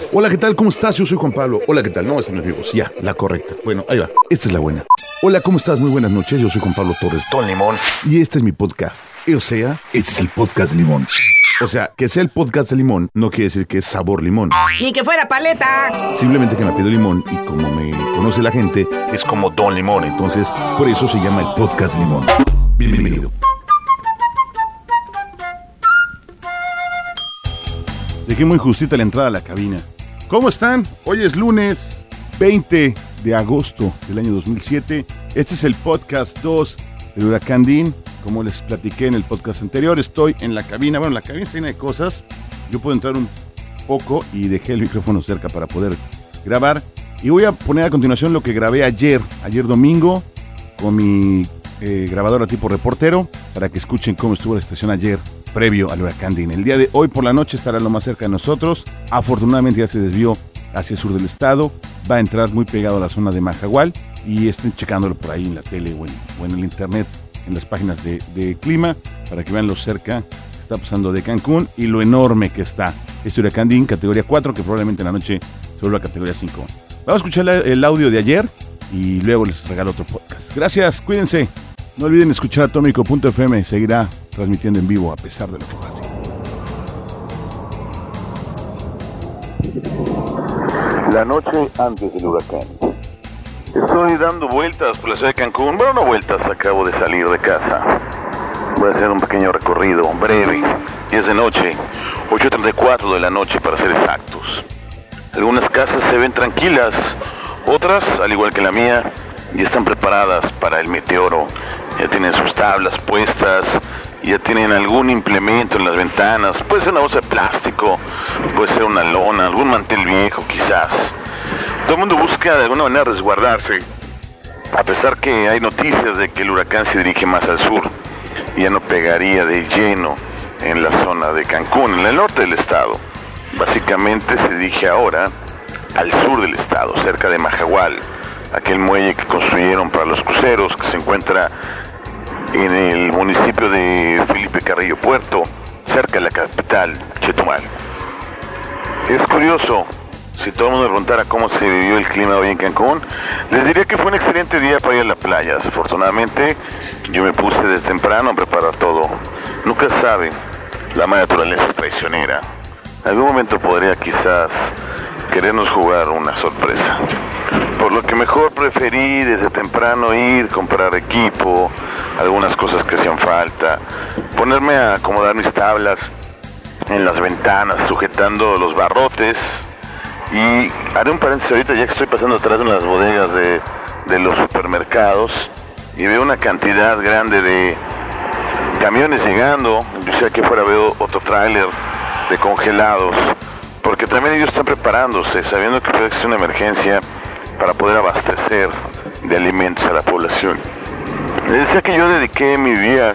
Hola, ¿qué tal? ¿Cómo estás? Yo soy Juan Pablo. Hola, ¿qué tal? No, esa no es mi voz. Ya, la correcta. Bueno, ahí va. Esta es la buena. Hola, ¿cómo estás? Muy buenas noches. Yo soy Juan Pablo Torres Don Limón. Y este es mi podcast. O sea, este es el podcast de Limón. O sea, que sea el podcast de Limón no quiere decir que es sabor limón. Ni que fuera paleta. Simplemente que me pido limón y como me conoce la gente, es como Don Limón. Entonces, por eso se llama el podcast de Limón. Bienvenido. Dejé muy justita la entrada a la cabina. ¿Cómo están? Hoy es lunes 20 de agosto del año 2007. Este es el podcast 2 del Huracán Dean. Como les platiqué en el podcast anterior, estoy en la cabina. Bueno, la cabina está llena de cosas. Yo puedo entrar un poco y dejé el micrófono cerca para poder grabar. Y voy a poner a continuación lo que grabé ayer domingo, con mi grabadora tipo reportero, para que escuchen cómo estuvo la estación ayer, previo al Huracán Dean. El día de hoy por la noche estará lo más cerca de nosotros. Afortunadamente ya se desvió hacia el sur del estado. Va a entrar muy pegado a la zona de Majahual. Y estén checándolo por ahí en la tele o en el internet, en las páginas de clima, para que vean lo cerca que está pasando de Cancún y lo enorme que está este Huracán Dean, categoría 4, que probablemente en la noche se vuelva a categoría 5. Vamos a escuchar el audio de ayer y luego les regalo otro podcast. Gracias, cuídense. No olviden escuchar Atómico.fm, seguirá transmitiendo en vivo a pesar de lo que pase. La noche antes del huracán. Estoy dando vueltas por la ciudad de Cancún. Bueno, no vueltas, acabo de salir de casa. Voy a hacer un pequeño recorrido, breve. Y es de noche, 8:34 de la noche para ser exactos. Algunas casas se ven tranquilas, otras, al igual que la mía, ya están preparadas para el meteoro. Ya tienen sus tablas puestas, ya tienen algún implemento en las ventanas. Puede ser una bolsa de plástico, puede ser una lona, algún mantel viejo quizás. Todo el mundo busca de alguna manera resguardarse, a pesar que hay noticias de que el huracán se dirige más al sur y ya no pegaría de lleno en la zona de Cancún, en el norte del estado. Básicamente se dirige ahora al sur del estado, cerca de Majahual, aquel muelle que construyeron para los cruceros que se encuentra en el municipio de Felipe Carrillo Puerto, cerca de la capital, Chetumal. Es curioso. Si todo el mundo me preguntara cómo se vivió el clima hoy en Cancún, les diría que fue un excelente día para ir a la playa. Afortunadamente, yo me puse desde temprano a preparar todo. Nunca sabe, la madre naturaleza es traicionera. En algún momento podría quizás querernos jugar una sorpresa. Por lo que mejor preferí desde temprano ir, comprar equipo, algunas cosas que hacían falta, ponerme a acomodar mis tablas en las ventanas, sujetando los barrotes. Y haré un paréntesis ahorita, ya que estoy pasando atrás de las bodegas de los supermercados y veo una cantidad grande de camiones llegando. Yo sé que afuera veo otro tráiler de congelados, porque también ellos están preparándose, sabiendo que puede existir una emergencia, para poder abastecer de alimentos a la población. Les decía que yo dediqué mi día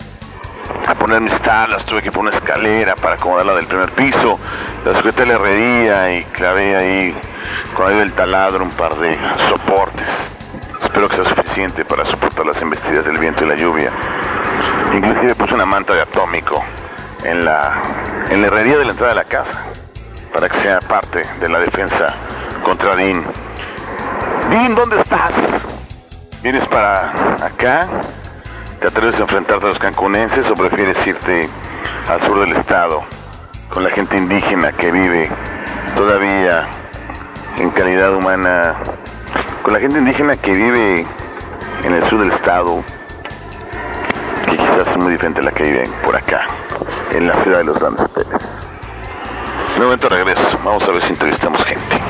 a poner mis tablas, tuve que poner una escalera para acomodarla del primer piso, la sujeté a la herrería y clavé ahí con ayuda del taladro un par de soportes. Espero que sea suficiente para soportar las embestidas del viento y la lluvia. Inclusive puse una manta de atómico en la herrería de la entrada de la casa, para que sea parte de la defensa contra Dean. Dean, ¿dónde estás? ¿Vienes para acá? ¿Te atreves a enfrentarte a los cancunenses o prefieres irte al sur del estado con la gente indígena que vive todavía en calidad humana, con la gente indígena que vive en el sur del estado, que quizás es muy diferente a la que vive por acá, en la ciudad de los grandes hoteles? En un momento regreso, vamos a ver si entrevistamos gente.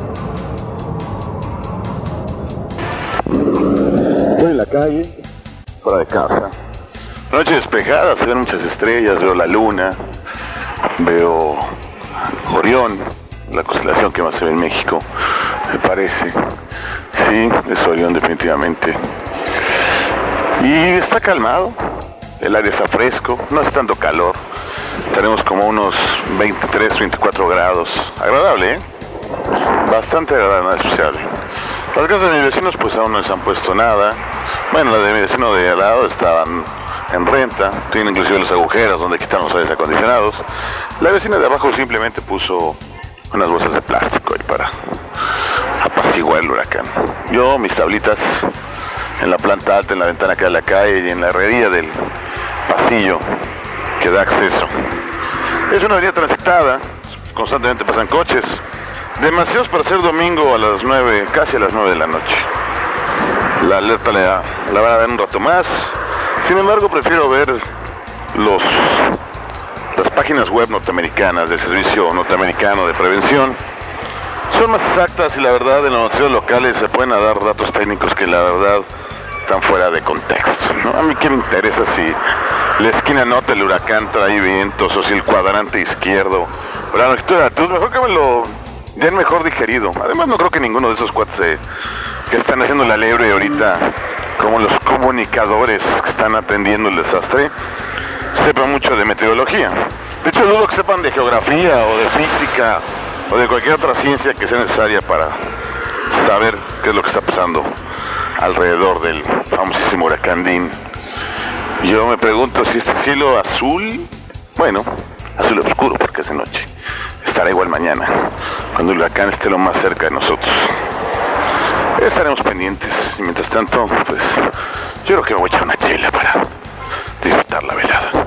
Estoy en la calle, fuera de casa. Noche despejada, se ven muchas estrellas, veo la luna, veo Orión, la constelación que más se ve en México, me parece. Sí, es Orión definitivamente. Y está calmado, el aire está fresco, no hace tanto calor. Tenemos como unos 23, 24 grados. Agradable, ¿eh? Bastante agradable, nada especial. Las casas de mis vecinos pues aún no les han puesto nada. Bueno, las de mi vecino de al lado estaban en renta, tienen inclusive los agujeros donde quitan los aires acondicionados. La vecina de abajo simplemente puso unas bolsas de plástico ahí para apaciguar el huracán. Yo, mis tablitas en la planta alta, en la ventana que da a la calle y en la herrería del pasillo que da acceso. Es una avenida transitada, constantemente pasan coches, demasiados para ser domingo a las 9, casi a las 9 de la noche. La alerta la van a dar un rato más. Sin embargo, prefiero ver las páginas web norteamericanas del Servicio Norteamericano de Prevención. Son más exactas y la verdad en los noticieros locales se pueden dar datos técnicos que la verdad están fuera de contexto, ¿no? A mí qué me interesa si la esquina norte del huracán trae vientos o si el cuadrante izquierdo o la longitud de latitud, mejor que me lo den mejor digerido. Además no creo que ninguno de esos cuates que están haciendo la lebre ahorita, como los comunicadores que están atendiendo el desastre, sepan mucho de meteorología. De hecho dudo que sepan de geografía o de física o de cualquier otra ciencia que sea necesaria para saber qué es lo que está pasando alrededor del famosísimo huracán Dean. Yo me pregunto si este cielo azul, bueno, azul oscuro porque es de noche, estará igual mañana, cuando el huracán esté lo más cerca de nosotros. Estaremos pendientes y mientras tanto, pues yo creo que me voy a echar una chela para disfrutar la velada.